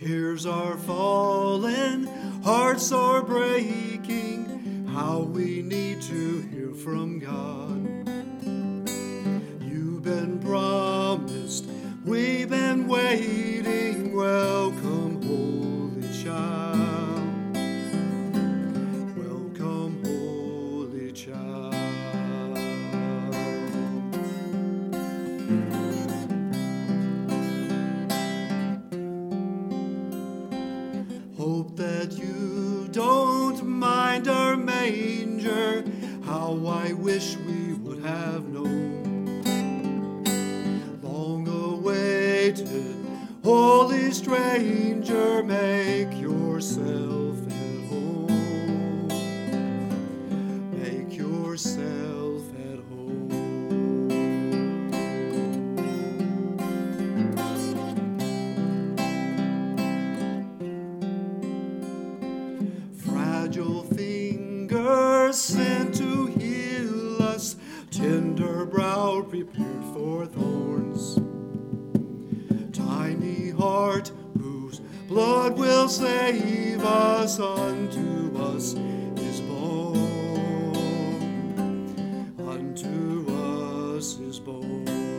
Tears are falling, hearts are breaking. How we need to hear from God. You've been promised, we've been waiting. Welcome, Holy Child. Welcome, Holy Child. Hope that you don't mind our manger. How I wish we would have known. Long awaited, holy stranger, make yourself at home. Make yourself at home. Fragile fingers sent to heal us, tender brow prepared for thorns. Tiny heart whose blood will save us, unto us is born. Unto us is born.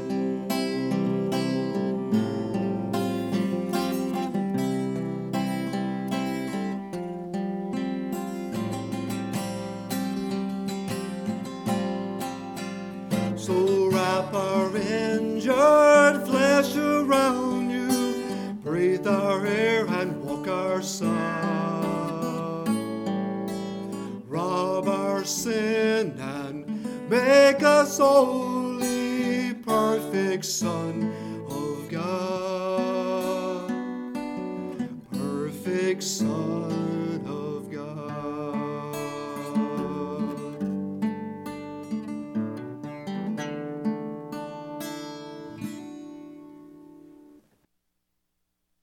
So wrap our injured flesh around you, breathe our air and walk our side. Rob our sin and make us holy, perfect Son of God. Perfect Son